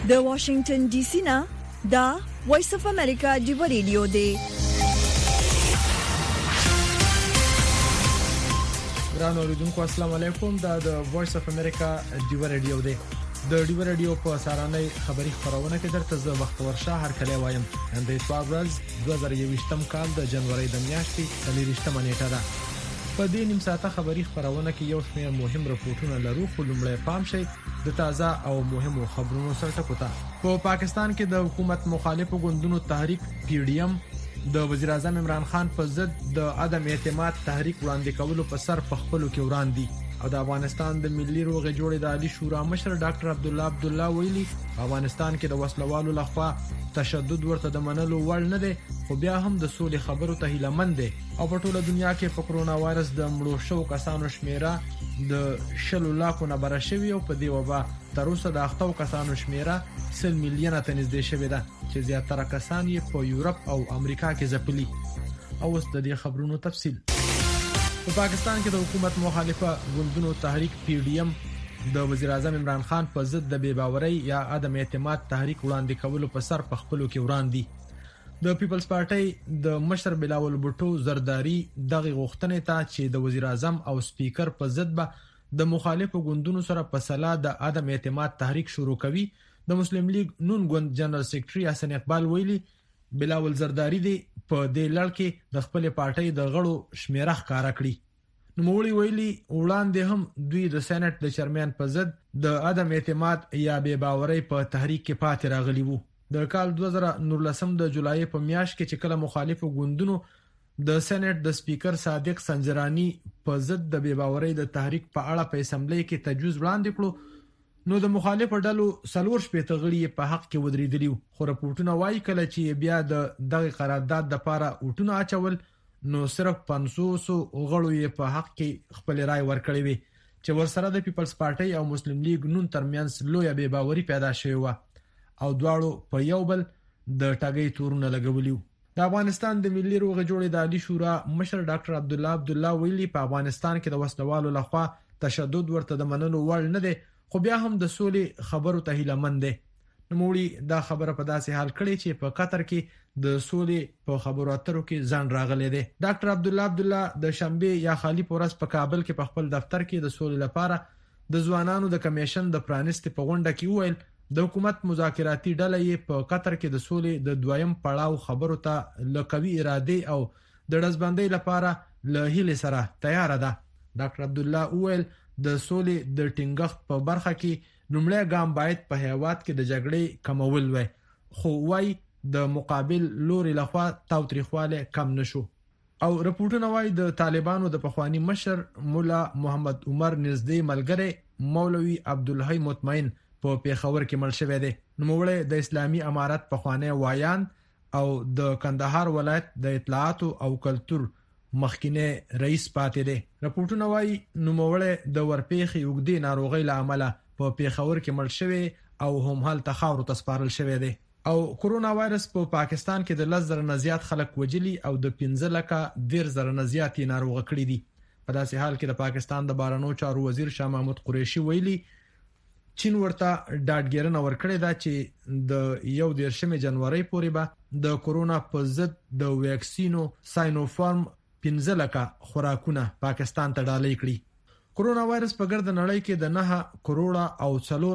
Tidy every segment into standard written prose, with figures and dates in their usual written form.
د واشنگټن ډي سي نه دا وایس اف امریکا ډیو ریډیو دی. ګران اوریدونکو السلام علیکم. دا د وایس اف امریکا ډیو ریډیو دی. د ډیو ریډیو په سارانه خبری خبرونه کې درته زه وخت ورشه هر کله وایم. نن د اتوار ورځ 2020م کال د جنوري د میاشتې 30مه نیټه ده. په دې نیم ساعته خبری خبرونه کې یو شمېر مهم راپورټونه لرو، خو لومړی پام شي د تازه او مهمو خبرونو سره ټکوته. په پاکستان کې د حکومت مخالفو ګوندونو تحریک PDM د وزیر اعظم عمران خان په ضد د عدم اعتماد تحریک وړاندې کولو په سر په خپلو کې وړاندې او د افغانستان د ملي روغې جوړې د عالی شورا مشر ډاکټر عبدالله ویلي افغانستان کې د وسلوالو لخوا تشدد ورته د منلو وړ نه دی، خو بیا هم د سولې خبرو ته هیلهمند دی او په ټوله دنیا کې په کرونا وایرس د مړو شوو کسانو شمیره د 10 لکو نه بره شوې او په دې وبا تر اوسه د اختو کسانو شمیره 100 میلیونه ته نږدې شوې ده چې زیاتره کسان یې په یورپ او امریکا کې ځپلي. او اوس د دې خبرونو تفصیل. په پاکستان کې د حکومت مخالفه ګوندونو تحریک PDM د وزیر اعظم عمران خان په ضد د بے باورۍ یا عدم اعتماد تحریک وړاندې کولو په سر په خپلو کې وړاندې. د پیپلز پارټۍ د مشر بلاول بوټو زرداری دغه غوښتنې ته چې د وزیر اعظم او سپیکر په ضد به د مخالفو ګوندونو سره په سلا د عدم اعتماد تحریک شروع کوي، د مسلم لیگ نون ګوند جنرال سیکریټري حسن اقبال ویلي بلاول زرداری دی په دې لړ کې د خپل پارټۍ د غړو شمیره ښکارا کړي. نوموړي ویلي وړاندې هم دوی د سېنات د چیرمن په ضد د عدم اعتماد یا بے باورۍ په تحریک کې پاتې راغلي وو. د کال 2019 د جولای په میاشت کې چې کله مخالفو ګوندونو د سېنات د سپیکر صادق سنجرانی په ضد د بے باورۍ د تحریک په اړه په اسمبلی کې تجویز وړاندې کړو، نو د مخالفو ډلو 4 شپېته غړي په حق کې ودرېدلي وو. خو راپورټونه وایي کله چې بیا د دغه قرارداد لپاره اوټونه اچول نو صرف 500 غړو یې په حق کې خپل رائے ورکړې وي چې ورسره د پیپلز پارټۍ او مسلم لیگ نون ترمنځ لویه بې باوري پیدا شوې و او دواړو په یو بل د ټاګۍ تورونه لګولي. د افغانستان د ملي روغې جوړې د عالی شورا مشر ډاکټر عبدالله ویلي په افغانستان کې د وسلوالو لخوا تشدد ورته د منلو وړ نه دی، خو بیا هم د سولې خبرو ته هیلهمند دی. نوموړي دا خبره په داسې حال کړي چې په قطر کې د سولې په خبرو اترو کې ځان راغلی دی. ډاکټر عبدالله د شنبه یا خالی پورس په کابل کې په خپل دفتر کې د سولې لپاره د ځوانانو د کمیشن د پرانیستي په غونډه کې وویل د حکومت مذاکراتي ډله یې په قطر کې د سولې د دویم پړاو خبرو ته له قوي اراده او د ډزبندۍ لپاره له هیلې سره تیار ده. ډاکټر عبدالله وویل د سولې د ټینګښت په برخه کې لومړی ګام باید په هیواد کې د جګړې کمول وي، خو وايي د مقابل لوري لخوا تاوتریخواله کم نشو. او رپورټونه وايي د طالبانو د پخوانی مشر مولا محمد عمر نږدې ملګری مولوي عبدالحی مطمئن په پیښور کې مړ شوی دی. نوموړی د اسلامي امارت پخوانی وایان او د کندهار ولایت د اطلاعات او کلتور مخکینه رئیس پاتې دی. رپورټونه وايي نوموړی د ورپېخي وګړي ناروغي لامل په پیښور کې مړ شوی او هم هلته خاورو ته سپارل شوی دی. او کرونا وایرس په پاکستان کې د 10,000 نه زیات خلک وجلي او د 15,000 نه زیات ناروغ کړي دي. په داسې حال کې د پاکستان د بهرنیو چارو وزیر شاه محمود قریشي ویلي چین ورته ډاډګیرنه ورکړې ده چې د 1 جنوري پورې به د کرونا په ضد د ویکسینو ساینوفارم 15 لکه خوراکونه پاکستان ته ډالۍ کړي. کرونا وایرس په ګرد نړۍ کې د 9 کروڑه او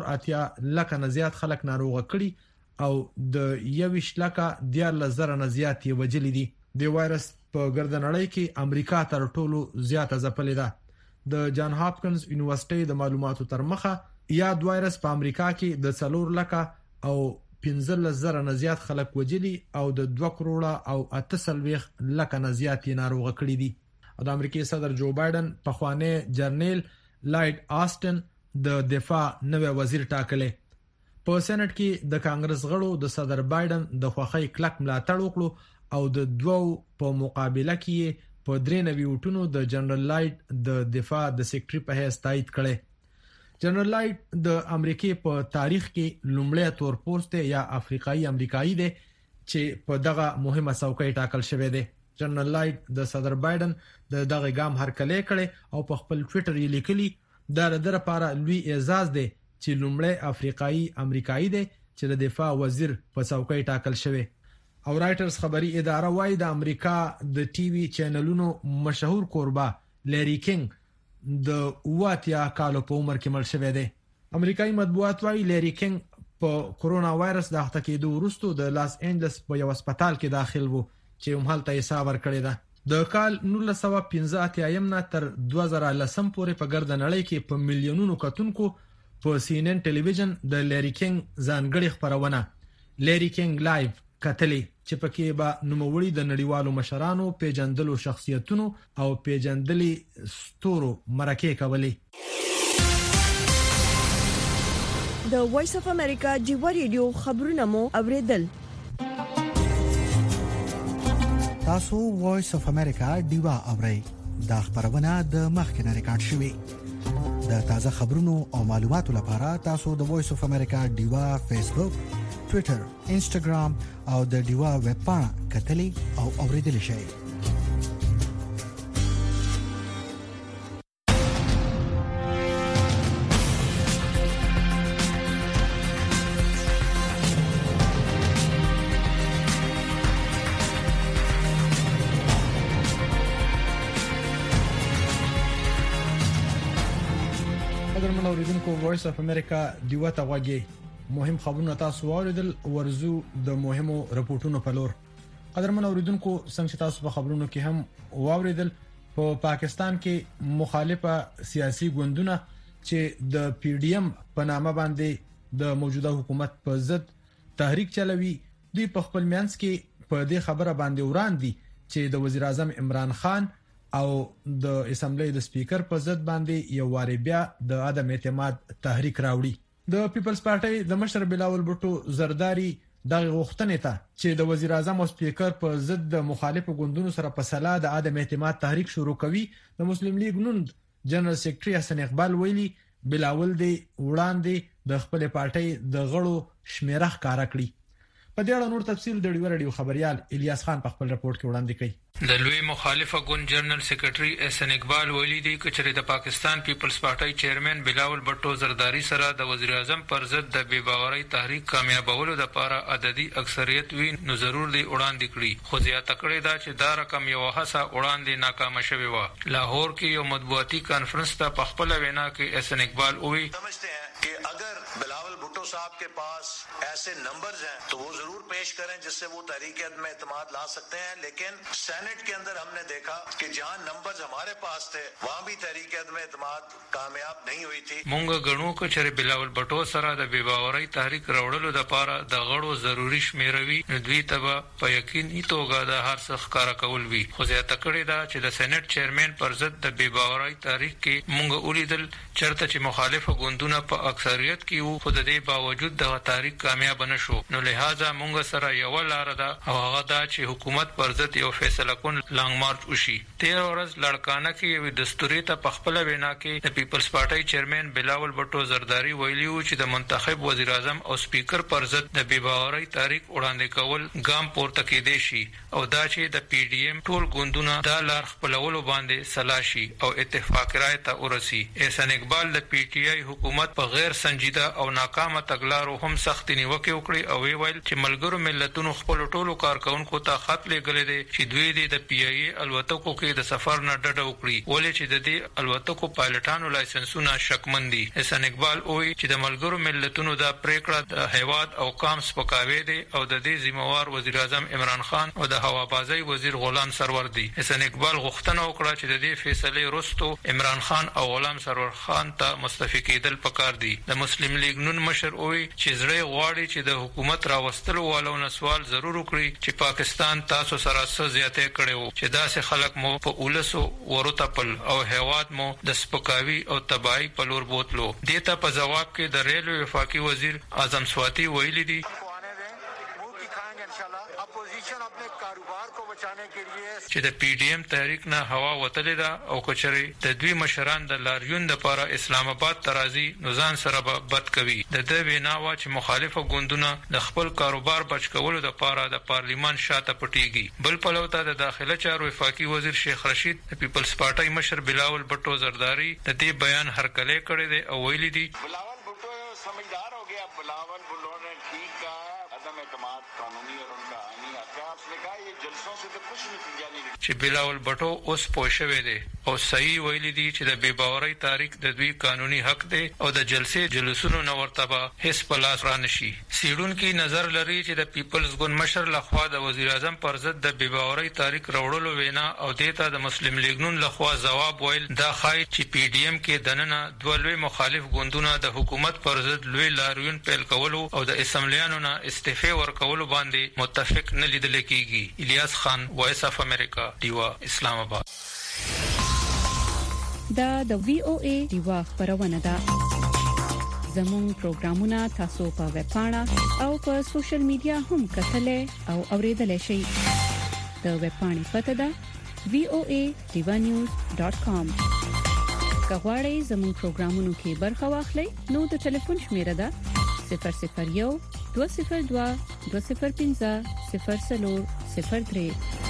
4 لکه نه زیات خلک ناروغ کړي او د 21 لکه 14,000 نه زیات یې وجلي دي. د وایرس په ګرد نړۍ کې امریکا تر ټولو زیاته ځپلې ده. د جان هاپکنز یونیورسيټي د معلوماتو تر مخه یاد وایرس په امریکا کې د 4 لکه او 15,000 نه زیات خلک وجلي او د 2 کروڑه او 38 لکه نه زیات ناروغ کړي دي. او د امریکای صدر جو بایدن په خوانه جرنیل لایډ آستن د دفاع نوې وزیر ټاکلې. په سېنات کې د کانګرس غړو د صدر بایدن د خوخي کلک ملاتړ وکړو او د دوو په مقابله کې په 93 وټونو د جنرال لایډ د دفاع د سیکریټري په حیث تایید کړي. جنرال لایډ د امریکای په تاریخ کې لومړی تورپوست یا افریقایي امریکایي دی چې په دغه مهمه څوکۍ ټاکل شوی دی. جنرال لایډ د صدر بایدن دغه ګام هرکلی کړي او په خپل ټوئیټر یې لیکلي دا د لپاره لوی اعزاز دی چې لومړی افریقایي امریکایي دی چې د دفاع وزیر په څوکۍ ټاکل شوی. او رائټرز خبري اداره وايي د امریکا د ټي وي چینلونو مشهور کوربه لری کینګ د 80 کالو په عمر کې مړ شوی دی. امریکایي مطبوعات وايي لری کینګ په کورونا وایرس د اخته کېدو وروسته د لاس انجلس په یو هسپتال کې داخل وو چې همالته یې ساه ورکړې ده. د کال 1915 نه تر 2010 پورې په ګرد نړۍ کې په میلیونونو کتونکو په CNN ټلویزیون د لری کینګ ځانګړي خبرونه لری کینګ لایو کتلې چې پکې به نوموړي د نړیوالو مشرانو پیژندلو شخصیتونو او پیژندلي ستورو مرکه کولې. د وایس اف امریکا ډیوا ریډیو خبرونه مو اوریدل. تاسو وایس اف امریکا ډیوا اورئ. دا خبرونه د مخکنه ریکارډ شوې. د تازه خبرونو او معلوماتو لپاره تاسو د وایس اف امریکا ډیوا فیسبوک، ټوئیټر، انسټاګرام او د ډیوا ویب پاڼه کتلی او اوریدل شئ. اوریدونکو وایس اف امریکا دیوا ته غوږی مهم خبرونه تاسو اوریدل. ورزو د مهمو رپورټونو په لور. قدرمن اوریدونکو څنګه تاسو په خبرونو کې هم اوریدل په پاکستان کې مخالفه سیاسي ګوندونه چې د پی ډی ایم په نامه باندې د موجوده حکومت په ضد تحریک چلوي دوی په خپل منځ کې په دې خبره باندې وړاندې چې د وزیر اعظم عمران خان او د اسمبلی د سپیکر په ضد باندې یو واری بیا د عدم اعتماد تحریک راوړي. د پیپلز پارټي د مشر بلاول بوټو زرداری دغه غوښتنې ته چې د وزیر اعظم او سپیکر په ضد د مخالفو ګوندونو سره په سلا د عدم اعتماد تحریک شروع کوي، د مسلم لیگ نوند جنرال سیکریټري حسن اقبال ویلي بلاول دی وړاندې د خپل پارټي د غړو شمیره ښکارا کړی. په دې اړه نور تفصیل د ډیوا ریډیو خبريال الیاس خان په خپل رپورت کې وړاندې کړي. د لوی مخالفه ګوند جنرال سیکریټري حسن اقبال ویلي دی چې د پاکستان پیپلز پارټي چیرمن بلاول بټو زرداری سره د وزیر اعظم پر ضد د بے باورۍ تحریک کامیابولو لپاره عددي اکثریت وی نو ضرور دی وړاندې کړي، خو زیاته کړې دا چې دا رقم یو هڅه وړاندې ناکام شوی و. لاهور کې یو مطبوعاتي کانفرنس ته په خپل وینا کې حسن اقبال وی कि अगर बिलावल भुट्टो साहब के पास ऐसे नंबर्स हैं तो वो जरूर पेश करें जिससे वो तहरीक में एतमाद ला सकते हैं. लेकिन सेनेट के अंदर हमने देखा कि जहां नंबर्स हमारे पास थे वहां भी तहरीक में एतमाद कामयाब नहीं हुई थी. مونږ غنو چې بلاول بټو سره د بے باورۍ تحریک راوړلو لپاره د غړو ضروری شمیروي دوی ته په یقیني توګه د هر څه ښکارا کول وی. خو زیاته کړې دا چې د سېنات چیرمن پر ضد د بے باورۍ تحریک کې مونږ ولیدل چرته چې مخالفه ګوندونه په اکثریت کې وو، خو د دې باوجود د تحریک کامیاب نشو. نو لہذا مونږ سره یو لار ده او هغه دا چې حکومت پر ضد یو فیصله کون لانګ مارچ وشي. 13 ورځ لړکانه کې یو دستوري ته په خپل وینا کې د پیپلز پارټي چیرمن بلاول بټو زرداری ویلي و چې د منتخب وزیر اعظم او سپیکر پر ضد د بے باورۍ تحریک وړاندې کول ګام پورته کېدې شي او دا چې د پی ډی ایم ټول ګوندونه دا لار خپلولو باندې سلاشي او اتفاق رائے ته ورسي. احسان اقبال د پی ټی آی حکومت په غیر سنجیده او ناکامه تګلارو هم سخت نیوکه وکړي او ویل چې ملګرو ملتونو خپل ټولو کارکونکو ته خط لګلې دي چې دوی د پی ای الوتکو کې د سفر نه ډډه وکړي ولې چې د دې الوتکو پایلټانو لایسنسونه شکمن دي. احسان اقبال وایي چې د ملګرو ملتونو دا پریکړه د هیواد او قام سپکاوی دي او د دې ذمہوار وزیر اعظم عمران خان او د هوابازي وزیر غلام سرور دي. احسان اقبال غوښتنه وکړه چې د دې فیصله وروسته عمران خان او غلام سرور خان ته مستعفي کېدل پکار دي. د مسلم لیگ نون مشر وایي چې زړه غواړي چې د حکومت راوستلو والو نه سوال ضرور وکړي چې پاکستان تاسو سره څه زیاته کړو چې داسې خلک مو په اولسو ورتپل او هیواد مو د سپکاوي او تباہی په لور بوتلو. دیته په جواب کې د ریلوے وفاقي وزیر اعظم سواتی ویلي دي چې د پی ډی ایم تحریک نه هوا وتلې ده او کچري د دوی مشران د لاریون لپاره اسلام آباد ترازی نوزان سره بد کوي. د دې ویناوه چې مخالفه ګوندونه د خپل کاروبار بچ کولو لپاره د پارلیمان شاته پټيږي. بل پلوته د داخله چارو وفاقي وزیر شیخ رشید د پیپلز پارټي مشر بلاول بټو زرداری د دې بیان هرکلی کړی دی او ویلي دي بلاول بھٹو سمجھدار ہو گیا. بلاول بھٹو نے ٹھیک तमाम एतमाद कानूनी और उनका आईनी हक है। आपने कहा ये जलसों से तो कुछ नतीजा नहीं निकला। چې بلاول بټو اوس پوښښوي دي او صحیح ویلي دي چې د بې باورۍ تاریخ د دوی قانوني حق دی او د جلسونو نه ورته به هیڅ په لاس را نشي. څېړونکي نظر لري چې د پیپلز ګوند مشر لخوا د وزیر اعظم پر ضد د بې باورۍ تاریخ راوړلو وینا او دې ته د مسلم لیګ نون لخوا ځواب ویل دا ښایي چې پی ډي ایم کې دننه دوه لوی مخالف ګوندونه د حکومت پر ضد لوی لاریون پیل کولو او د اسمبلیانو نه استعفا ورکولو باندې متفق نه لیدل کېږي. الیاس خان، وایس اف امریکا، ډیوا، اسلام آباد. دا د وی او ای ډیوا خبرونه ده. زموږ پروګرامونه تاسو په ویب پاڼه او په سوشل میډیا هم کتلای او اوریدلای شئ. د ویب پاڼې پته ده voanews.com. کغواړئ زموږ پروګرامونو کې برخه واخلئ نو د ټلیفون شمیره ده 001 202 205 0403.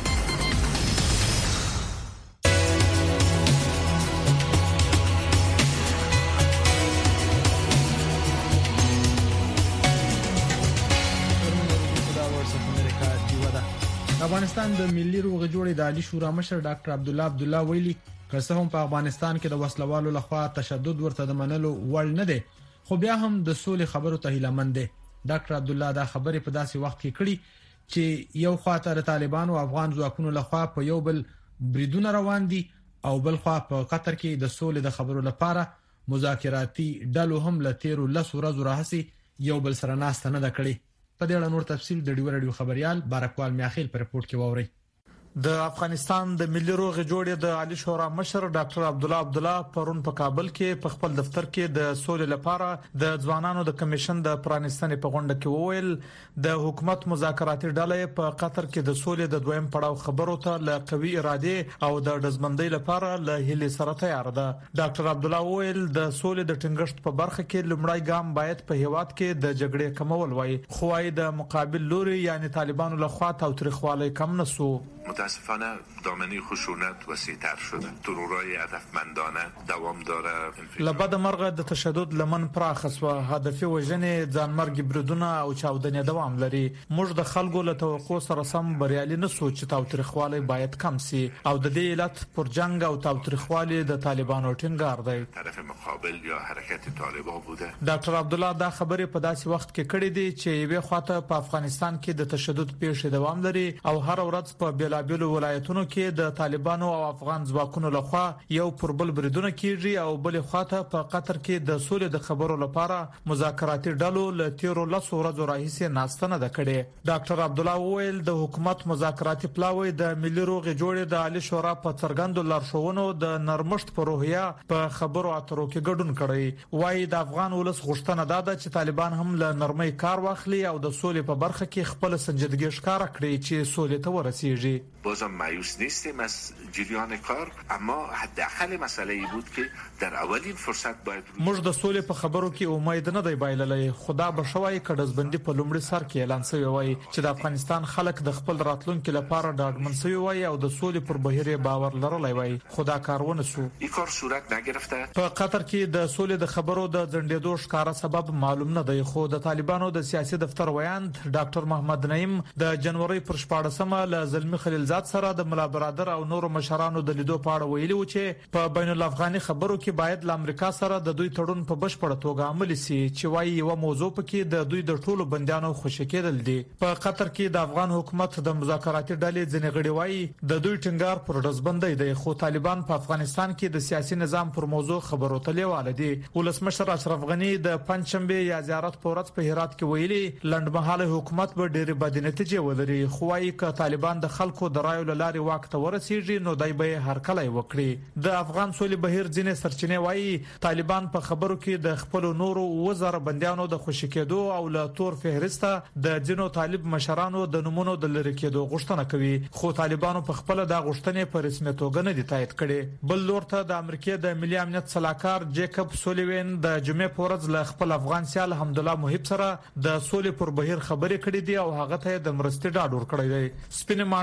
افغانستان د ملي روغې جوړې د عالی شورا مشر ډاکټر عبدالله ویلي که څه هم په افغانستان کې د وسلوالو لخوا تشدد ورته د منلو وړ نه دی خو بیا هم د سولې خبرو ته هیله مند دی. ډاکټر عبدالله دا خبرې په داسې وخت کې کړي چې یو خواته د طالبانو او افغان ځواکونو لخوا په یو بل بریدونه روان دي او بل خوا په قطر کې د سولې د خبرو لپاره مذاکراتي ډلو هم له 13 ورځو راهسي یو بل سره ناسته نه کړي. په دې اړه نور تفصیل د ډیو رادیو خبريال بارکوال میاخیل پر رپورت کې ووري. د افغانستان د ملي روغې جوړې د عالی شورا مشر ډاکټر عبدالله پرون په کابل کې په خپل دفتر کې د سولې لپاره د ځوانانو د کمیشن د پرانستنې په غونډه کې وویل د حکومت مذاکراتي ډلې په قطر کې د سولې د دویم پړاو خبرو ته له قوي اراده او د دزمندۍ لپاره له هلي سره تیار ده. ډاکټر عبدالله وویل د سولې د ټینګښت په برخه کې لومړی ګام باید په هیواد کې د جګړې کمول وای خو د مقابل لوري یعنی طالبانو لخوا تاوتریخوالی کم نسو. متاسفانه دامنه خشونت وسیع‌تر شده. ترورای هدفمندانه دوام داره. لبد مرغه د تشدد لمن پراخس و هدفي وژنې ځانمرګ بریدونه او چاودنې دوام لري. موږ د خلکو له توقع سره سم بریالي نه سوچ تاوتریخوالی باید کم سي او د دې علت پر جنگ او تاوتریخوالی د طالبانو ټینګار دی. طرف مقابل یا حرکت طالبان بوده. ډاکټر عبدالله دا خبرې په داسې وخت کې کړې دي چې یوه خواته په افغانستان کې د تشدد پیښې دوام لري او هر ورځ په بیلابیلو ولایتونو کې د طالبانو او افغان ځواکونو لخوا یو پربل بریدونه کیږي او بل خواته په قطر کې د سولې د خبرو لپاره مذاکراتي ډلو له 13 ورځو راهیسې ناسته نه کړې. ډاکټر عبدالله وویل د حکومت مذاکراتي پلاوی د ملي روغې جوړې د عالی شورا په څرګندو لارښوونو د نرمښت پروژه په خبرو اترو کې ګډون کړی. وایي د افغان ولس غوښتنه ده چې طالبان هم له نرمۍ کار واخلي او د سولې په برخه کې خپل سنجیدګي ښکارا کړي چې سولې ته ورسیږي. بازم مایوس نیستیم از جریان کار اما حداقل مسئله ای بود که در اولین فرصت باید موږ د سولې په خبرو کې امید نه دی بایللې خدا بشوي کډزبندي په لومړي سر کې اعلان شوی وای چې د افغانستان خلک د خپل راتلونکو لپاره ډاډمن شوی وای او د سولې پر بهیر باور لرلای وای خدا کارونه سو این کار صورت نگرفته. په قطر کې د سولې د خبرو د ځنډېدو ښکارا سبب معلوم نه دی خو د طالبانو د سیاسي دفتر ویاند ډاکټر محمد نعیم د جنوري پر 14مه له زلمی خلیلزاد سره د ملا برادر او نورو مشرانو د لیدو په اړه ویلي و چې په بین الافغاني خبرو کې باید له امریکا سره د دوی تړون په بشپړه توګه عملي شي چې وایي یو موضوع پکې د دوی د ټولو بندیانو خوشی کېدل دي. په قطر کې د افغان حکومت د مذاکراتي ډلې ځنې غړي وایي د دوی ټینګار پر دزبندۍ دی خو طالبان په افغانستان کې د سیاسي نظام پر موضوع خبرو ته لیواله دي. ولسمشر اشرف غنی د پنځشنبه یا زیارت په ورځ په هرات کې ویلي لنډمهاله حکومت به ډېر بد نتیجې ولري خو وايي ک طالبان د خلکو د رایو لاري واک ته ورسیږي نو دای به هر کله وکړي. د افغان سولې بهیر ځینې سرچینې وایي طالبان په خبرو کې د خپل نورو وزر بندیانو د خوشی کېدو او له تور فهرسته د جنو طالب مشرانو د نمونو د لری کېدو غوښتنه کوي خو طالبانو په خپل د غوښتنې په رسمي توګه نه دي تایید کړي. بل لورته د امریکا د ملي امنیت صلاحکار جیکب سولیوین د جمعې په ورځ له خپل افغان سیال حمدالله محب سره د سولې پر بهیر خبرې کړې دي او هغه ته د مرستې ډاډ ورکړی دی. سپینې مانای په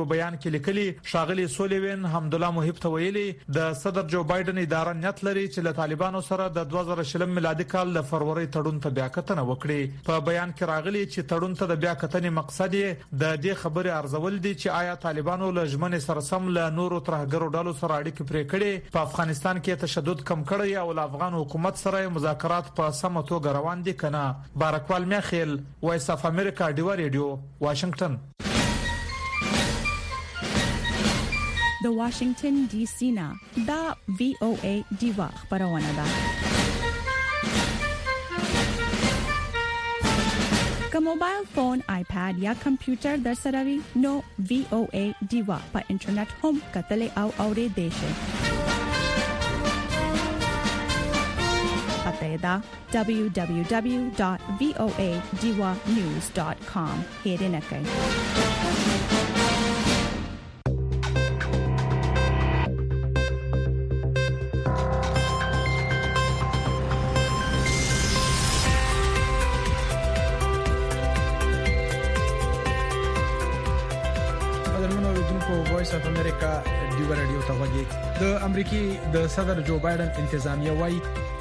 یو بیان کې لیکلي ښاغلي سولیوین حمدالله محب ته ویلي د صدر جو بایدن اداره نیت لري چې له طالبانو سره د 2020 میلادي کال د فروری تړون ته بیا کتنه وکړي. په بیان کې راغلي چې تړون ته د بیا کتنې مقصد یې د دې خبرې ارزول دي چې آیا طالبانو له ژمنې سره سم له نورو ترهګرو ډلو سره اړیکې پرې کړي، په افغانستان کې تشدد کم کړی او له افغان حکومت سره مذاکرات په سمه توګه روان دي کنه. بارکوال میخیل، وایس اف امریکا، ډیوا ریډیو، واشنگټن. د واشنگټن ډي سي نه دا وی او ای ډیوا خبرونه ده. که موبایل فون، آیپاد یا کمپیوټر در سره وي نو وی او ای ډیوا په انټرنیټ هم کتل او اوریدل شي. da www.voadiwanews.com هیرینه کوي. وایس اف امریکا ډیوا رادیو ته وګورئ. د امریکای د صدر جو بایدن انتظامیه وایي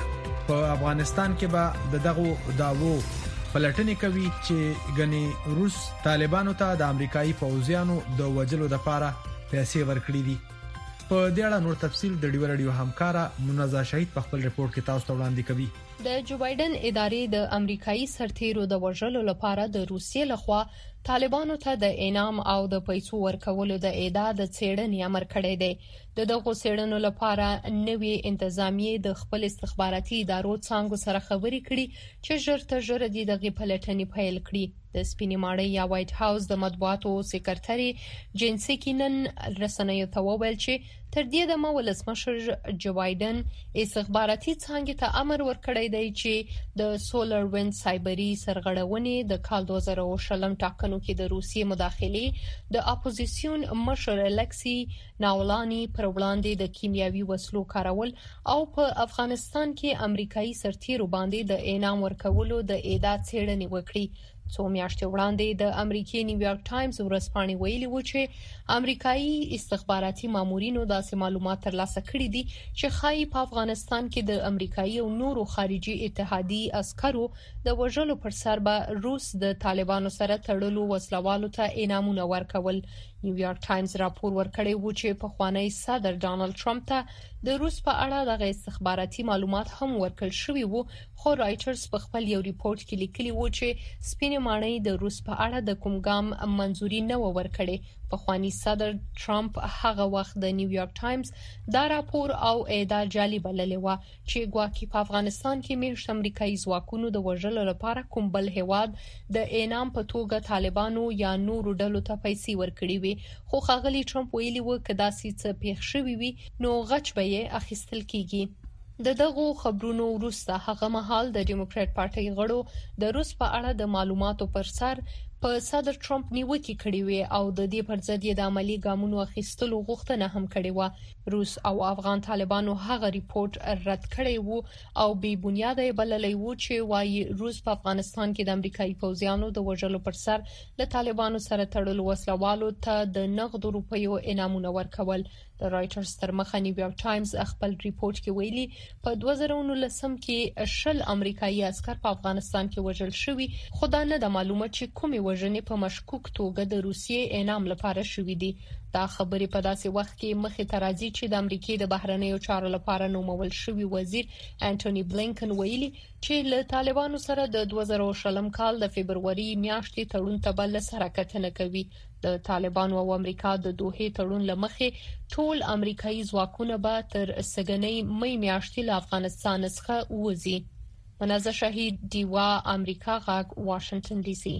په افغانستان کې به دغه داوو پلټنې کوي چې غني روس طالبانو ته د امریکایي پوځیانو د وجلو لپاره پیسې ورکړي دي. په دې اړه نور تفصيل د ډیوا رادیو همکارا منزه شهید په خپل ریپورت کې تاسو ته وړاندې کوي. د جو بایدن ادارې د امریکایي سرتیرو د وژلو لپاره د روسیې لخوا طالبانو ته د انعام او د پیسو ورکولو د اعداد څېړنې امر کړی دی. دغه څېړنو لپاره نوې انتظامیه د خپل استخباراتي ادارو څنګه سره خبرې کړي چې ژر د دغه پلټنې پیل کړي. د سپینې ماڼۍ یا وایټ هاوس د مطبوعاتو سکرټري جینسي نن رسنیو ته وویل چې تر دې دمه ولسمشر جو بایدن استخباراتي څنګه ته امر ورکړی دی چې د سولر ویند سایبری سرغړونې د کال 2020 ټاکنو کې د روسیې مداخلې د اپوزیسیون مشر الکسی ناولانی پر وړاندې د کیمیاوي وسلو کارول او په افغانستان کې امریکایي سرتیرو باندې د انعام ورکولو د اعداد څېړنې وکړي. څو میاشتې وړاندې د امریکای نیویارک ټایمز ورځپاڼې ویلي و چې امریکایي استخباراتي مامورینو داسې معلومات ترلاسه کړي دي چې ښایي په افغانستان کې د امریکایي او نورو خارجي اتحادي عسکرو د وژلو پر سر به روس د طالبانو سره تړلو وسلوالو ته انعامونه ورکول. نیویارک ټایمز راپور ورکړی و چې په خوانی صدر ډانلډ ټرمپ ته د روس په اړه د استخباراتي معلومات هم ورکړل شوی وو، خو رایټرز په خپل یو ریپورت کې لیکلی و چې سپینې ماڼۍ د روس په اړه د کوم ګام منځوري نه ورکړي. په خوانی صدر ټرمپ هغه وخت د نیویارک ټایمز دا راپور او اعداد جعلي بللی و چې ګواکې په افغانستان کې میشت امریکایي ځواکونو د وژلو لپاره کوم بل هیواد د انعام په توګه طالبانو یا نورو ډلو ته پیسې ورکړي وي. خو ښاغلي ټرمپ ویلي و چې داسې څه پیښ شوی وي نو غچ به یې اخیستل کیږي. دغه خبرونو وروسته هغه مهال د ډیموکرات پارټي غړو د روس په اړه د معلوماتو پر سر په صدر ټرمپ نیوکه کړې وي او د دې پر ضد د عملی ګامونو اخیستلو غوښتنه هم کړې و. روس او افغان طالبانو هغه ریپورت رد کړی وو او بې بنیاده بللی وو چې وايي روس په افغانستان کې د امریکایي پوځیانو د وژلو پر سر له طالبانو سره تړلو وسلوالو ته د نغد روپیو انعامونه ورکول. د رایټرز تر مخه نیویارک ټایمز خپل ریپورت کې ویلي په 2019 کې 10 امریکایي عسكر په افغانستان کې وژل شوي، خو دا نه د معلومه چې کومې وژنې په مشکوک توګه د روسیې انعام لپاره شوې دي. دا خبرې په داسې وخت کې مخې ته راځي چې د امریکای د بهرنیو چارو لپاره نومول شوی وزیر انټونی بلینکن ویلي چې له طالبانو سره د 2020 کال د فبرवरी میاشتې تړون ته بل سره کتنه کوي. د طالبانو او امریکا د دوحې تړون لمخې ټول امریکایي ځواکونه به تر سګنۍ مې میاشتې له افغانستان څخه وځي. منزه شهید، ډیوا امریکا غاګ، واشنگټن ډي سي.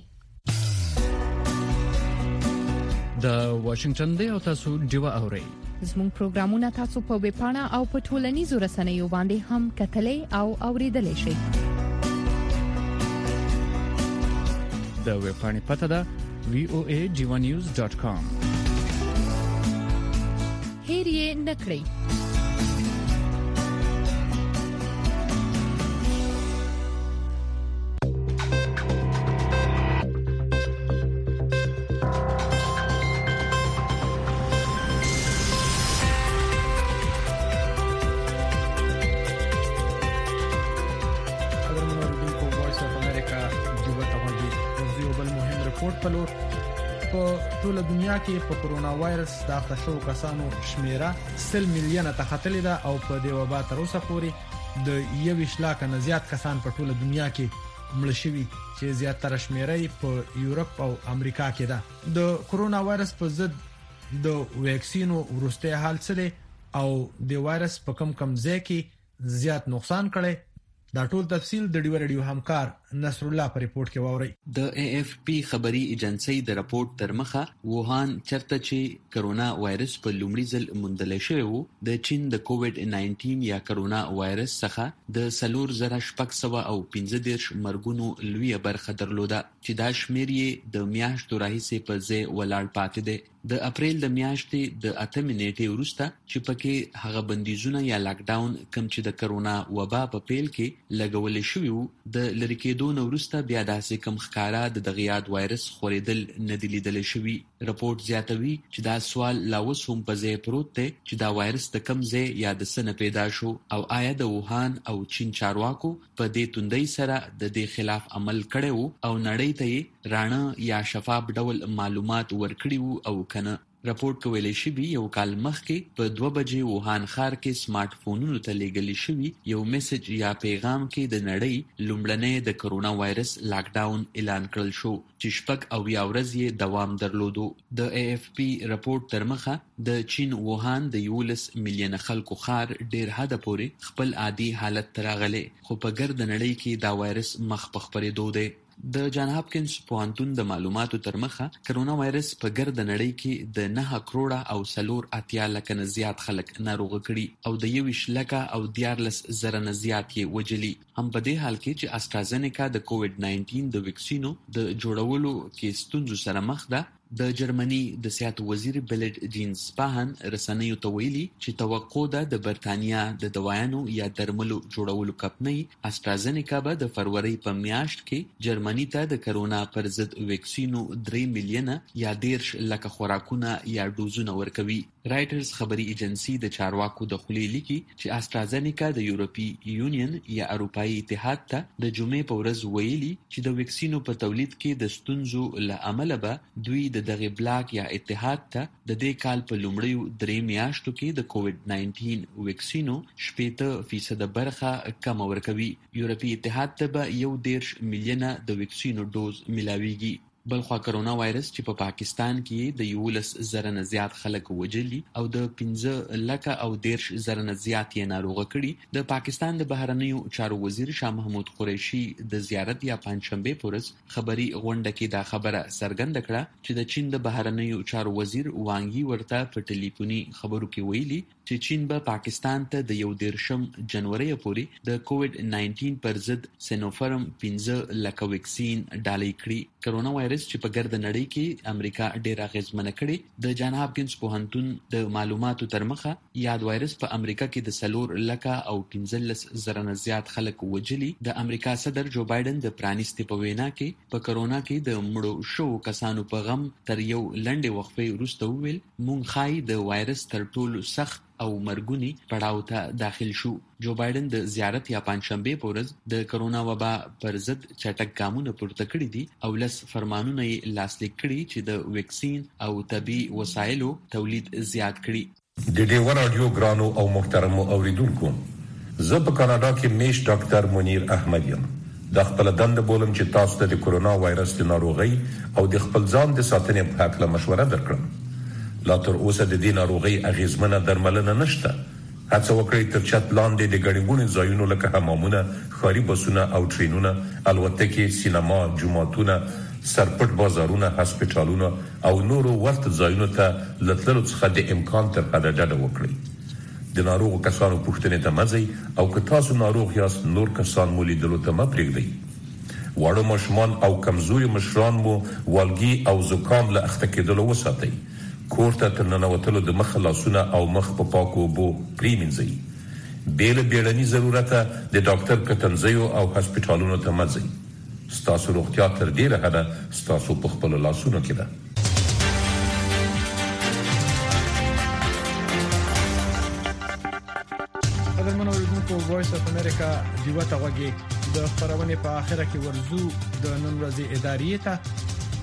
د واشنگټن دی او تاسو ډیوا اورئ. زموږ پروګرامونه تاسو په ویب پاڼه او په ټولنیزو رسنیو باندې هم کتلې او اوریدلې شئ. د ویب پاڼې پته ده voadiwanews.com. هیر یې نکړئ. په لور. په ټوله دنیا کې په کرونا وایرس د اخته شو کسانو شمیره 100 میلیونه ته ختلې ده او په دې وبا تر اوسه پورې د 21 لک نه زیات کسان په ټوله دنیا کې مړ شوي چې زیاتره شمیره په یورپ او امریکا کې ده. د کرونا وایرس په ضد د ویکسینو ورسته حال څه دی او د وایرس په کم ځای کې زیات نقصان کړي؟ دا ټول تفصیل د ډیو رادیو همکار نصر الله په ریپورت کې واوري. د AFP خبري ایجنسی د راپورټ تر مخه ووهان چرته چې کرونا وایرس په لومړي ځل موندل شوی وو د چین د کووډ 19 یا کرونا وایرس څخه د 4,615 مرګونو لوی برخه درلوده چې دا شمیر یې د میاشتو راهیسې په ځای ولاړ پاتې دی. د اپریل د میاشتې د 8 نیټې وروسته چې پکې هغه بندیزونه یا لاک ډاون کم چې د کرونا وبا په پیل کې لګول شوی وو د لری کېدو نو وروسته بیا داسې کم ښکارا د دغه یاد وایرس خورېدل نه دی لیدل شوی. راپورټ زیاتوي چې دا سوال لا اوس هم په ځای پروت دی چې دا وایرس د کم ځای یا د څه نه پیدا شو او آیا د ووهان او چین چارواکو په دې توندۍ سره د دې خلاف عمل کړی وو او نړۍ ته یې راڼه یا شفاف ډول معلومات ورکړي وو او کنه. راپورټ کولی شوی یو کال مخکې په 2 بجې ووهان ښار کې سمارټ فونونو ته لیږلی شوی یو میسج یا پیغام کې د نړۍ لومړنی د کرونا وایرس لاک ډاون اعلان کړل شو چې 6 او یا ورځ یې دوام درلودو. د AFP راپورټ تر مخه د چین ووهان د 11 میلیونه خلکو ښار ډیر حد پورې خپل عادي حالت ته راغلی خو په ګرد نړۍ کې دا وایرس مخ په خپرېدو دی. د جان هاپکینز پوهنتون د معلوماتو تر مخه کرونا وایرس په ګرد نړۍ کې د 9 کروڑه او 4.8 لک نه زیات خلک ناروغ کړي او د 21 لک او 14 زره نه زیات یې وجلي. هم په دې حال کې چې استرازینیکا د کووډ 19 د ویکسینو د جوړولو کې ستونزو سره مخ ده. د جرمني د صحت وزیر بلډ جینز پاهن رسنیو ته ویلي چې توقع ده د برتانیا د دوايانو یا درملو جوړولو کمپنۍ استرازینیکا به د فروری په میاشت کې جرمني ته د کرونا پر ضد ویکسینو 3 میلیونه یا 10 لک خوراکونه یا ډوزونه ورکوي. رائټرز خبري ایجنسی د چارواکو د خولې لیکي چې استرازینیکا د یورپی یونین یا اروپایي اتحاد ته د جمعې په ورځ ویلي چې د ویکسینو په تولید کې د ستونزو له امله به دوی د دغه بلاک یا اتحاد ته د دې کال په لومړیو 3 میاشتو کې د کووډ 19 ویکسینو 80% برخه کم ورکوي. یورپی اتحاد ته به 1.5 میلیونه د ویکسینو ډوز ملاويږي. بلخوا کرونا وایرس چې په پاکستان کې د 11 زره نه زیات خلک وجلي او د 15 لک او 10 زره نه زیات یې ناروغ کړي. د پاکستان د بهرنیو چارو وزیر شاه محمود قریشي د زیارت یا پنځشنبه پورز خبري غونډه کې دا خبره څرګنده کړه چې د چین د بهرنیو چارو وزیر وانګي ورته په ټلیفوني خبرو کې ویلي چې چین به پاکستان ته د 11 جنوري پورې د کووډ 19 پر ضد سینوفارم 15 لک ویکسین ډالۍ کړي. کرونا وایرس چې په ګرد نړۍ کې امریکا ډیر اغیزمنه کړي. د جان هاپکینز پوهنتون د معلوماتو تر مخه یاد وایرس په امریکا کې د 4 لک او 15 زره نه زیات خلک وجلي. د امریکا صدر جو بایدن د پرانیستي په وینا کې په کرونا کې د مړو شو کسانو په غم تر یو لنډه وقفه وروسته وویل مونږ خای د وایرس تر ټولو سخت او مرګونی پړاو ته داخل شو. جو بایدن د زیارت یا پنځشنبه په ورځ د کرونا وبا پر ضد چټک ګامونه پورته کړي دي او لس فرمانونه یې لاسلیک کړي چې د ویکسین او طبي وسایلو تولید زیات کړي. د ډیو رادیو ګرانو او محترمو اوریدونکو زه په کاناډا کې میش ډاکټر منیر احمد یم. د خپل دند بولم چې تاسو ته د کرونا وایرس د ناروغي او د خپل ځان د ساتنې په اړه مشوره درکړم. لا تر اوسه د دې ناروغي اغیزمنه درملنه نشته. هڅه وکړئ تر چت لاندې د ګڼګونې ځایونو لکه حمامونه، ښاري بسونه او ټرینونه، الوتکې، سینما، جوماتونه، سرپټ بازارونه، هسپتالونه او نورو ورته ځایونو ته له تللو څخه د امکان تر حده ډډه وکړئ. د ناروغو کسانو پوښتنې ته مه ځئ او که تاسو ناروغ یاست نور کسان مو لیدلو ته مه پرېږدئ. واړه ماشومان او کمزوري مشران مو والګي او زکام له اخته کېدلو وساتئ. کور ته تر ننوتلو د مخ لاسونه او مخ په پاکو اوبو پریمنځئ. بې له بیړني ضرورته د ډاکټر کتنځیو او هسپتالونو ته مه ځئ. ستاسو روغتیا تر ډیره حده ستاسو په خپلو لاسونو کې ده. قدرمنو اوریدونکو وایس اف امریکا دیوه ته غوږی د خبرونه په اخره کې ورزو د نن ورځې ادارې ته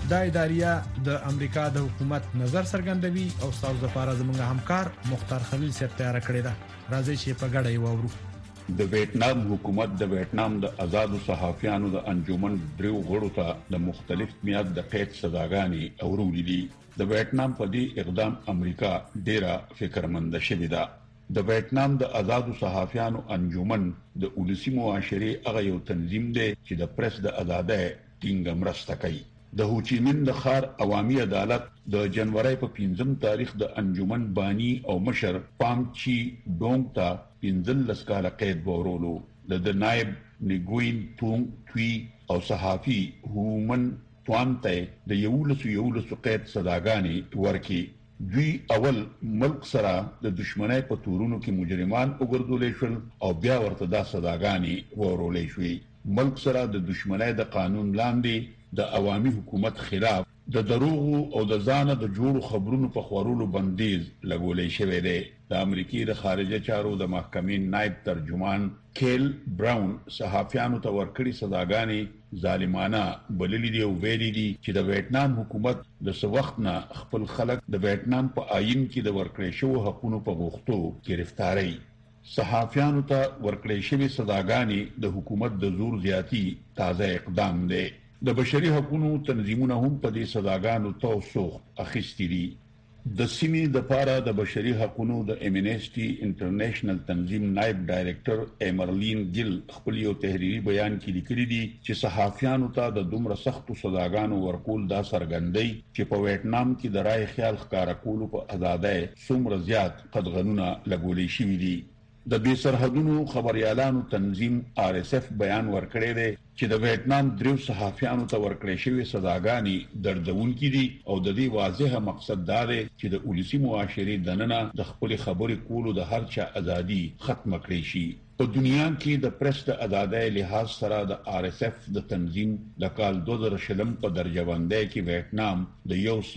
دا اداریه د امریکا د حکومت نظر څرګندوي او تاسو لپاره زموږ همکار مختار خلیل صاحب تیار کړی دا راځي چې په ګډه یې وورو. د ویتنام حکومت د ویتنام د آزادو صحافیانو د انجمن دریو غړو ته د مختلف میاد د قید سزاګانې اورولې دي. د ویتنام په دې اقدام امریکا ډیره فکرمند شوې ده. د ویتنام د آزادو صحافیانو انجمن د ولسی معاشري هغه یو تنظیم دی چې د پریس د آزادۍ ټینګه مرسته کوي. د هوچیمین د ښار عوامي عدالت د جنوري په 5 تاریخ د انجمن بانی او مشر پام چی ډونګ ته 15 کاله قید ورولو. د نائب نیګوین تونګ توی او صحافي هومن توانته د یولس قید سزاګانې ورکي. دوی اول ملک سره د دشمنۍ په تورونو کې مجرمان وګرځولې شول او بیا ورته د سزاګانې ورولې شوې. ملک سره د دشمنۍ د قانون لاندې د عوامي حکومت خلاف د دروغ او د ځانه د جوړو خبرونو په خورولو بندیز لګولې شوې ده. د امریکای د خارجه چارو د محکمې نائب ترجمان کیل براون صحافیانو ته ورکړي سزاګانې ظالمانه بللې دي او ویلي دي چې د ویتنام حکومت د څه وخت نه خپل خلک د ویتنام په آئین کې د ورکړې شوو حقوقو په غوښتو گرفتاري. صحافیانو ته ورکړې شوې سزاګانې د حکومت د زور زیاتی تازه اقدام دی. د بشري حقوقو تنظیمونه هم په دې سزاګانو توسوخ اخیستي دي. د سیمې د پاره د بشري حقوقو د امنیسټي انټرنیشنل تنظیم نائب ډایریکټر ایمرلین ګل خپل یو تحریری بیان کې لیکلي دي چې صحافیانو ته د دومره سختو سزاګانو ورکول دا څرګندوي چې په ویتنام کې د رای خیال ښکارا کولو په آزادۍ څومره زیات قدغنونه لګولې شوې دي. د بې سرحدونو خبريالانو تنظیم RSF بیان ورکړی دی چې د ویتنام دریو صحافیانو ته ورکړې شوې سزاګانې دردونکې دي او د دې واضح مقصد دا دی چې د ولسی معاشري دننه د خپل خبرې کولو د هر چا ازادي ختم کړي شي. په دنیا کې د پریس د آزادۍ لحاظ سره د RSF د تنظیم د کال 2000 په درجه باندې کې ویتنام د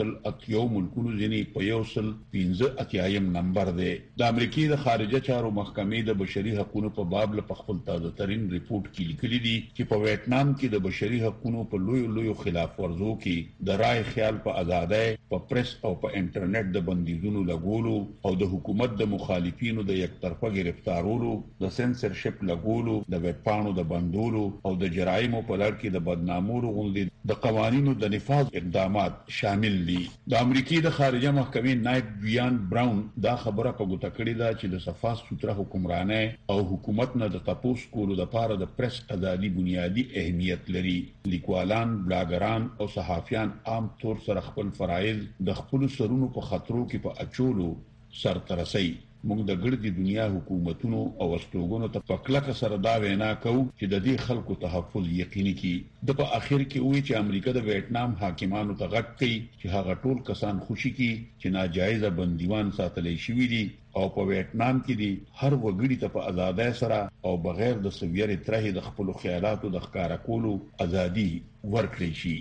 180 ملکونو ځینې په 115 نمبر دی. د امریکای د خارجه چارو محکمې د بشري حقوقو په باب له خپل تازه ترين ریپورت کې لیکلي دي چې په ویتنام کې د بشري حقوقو په لوی خلاف ورزو کې د رای خیال په آزادۍ په پریس او په انټرنیټ د بندیزونو لګولو او د حکومت د مخالفینو د یک طرفه گرفتارولو د سنسرشپ لګولو د ویب پاڼو د بندولو او د جرایمو په لړ کې د بدنامولو غوندې د قوانینو د نفاذ اقدامات شامل دي. د امریکای د خارجه محکمې نائب ویان براون دا خبره په ګوته کړې ده چې د صفا سوتره حکمرانۍ او حکومت نه د تپوس کولو لپاره د پریس ازادي بنیادی اهمیت لري. لیکوالان، بلاګران او صحافیان عام طور سره خپل فرایض د خپل سرونو په خطرو کې په اچولو سرترسي. موږ د ګردي دنیا حکومتونو او استوګونو ته په کلکه سره دا وینا کوو چې د دې خلکو تحفظ یقیني کړي. د په اخر کې وایي چې امریکا د ویتنام حاکمانو ته غږ کوي چې هغه ټول کسان خوشي کړي چې ناجایز بندیوان ساتلې شوی دي او په ویتنام کې دي هر وګړي ته په آزادۍ سره او بغیر د سویري ترې د خپل خیالاتو د ښکارا کولو ازادي ورکړي شي.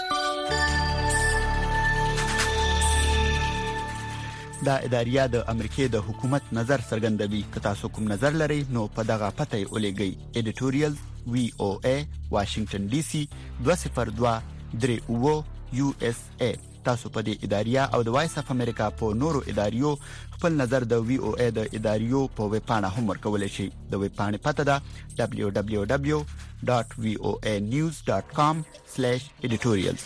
دا اداریه د امریکای د حکومت نظر څرګندوي. که تاسو کوم نظر لرئ نو په دغه پته یې ولېږئ. ایډیټوریال VOA واشنگټن DC 20239 USA. تاسو په دې اداریه او د وایس اف امریکا په نورو اداریو خپل نظر د VOA د اداریو په ویب پاڼه هم ورکولای شئ. د ویب پاڼې پته ده www.voanews.com/editorials.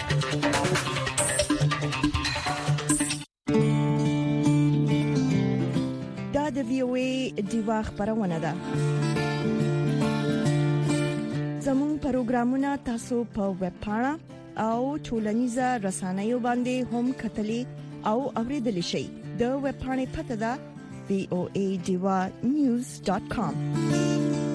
د VOA دیوا خبرونه ده. زموږ پروګرامونه تاسو په ویب پاڼه او ټولنیزه رسنیو باندې هم کتلی او اوریدلی شئ. د ویب پاڼې پته ده voanews.com.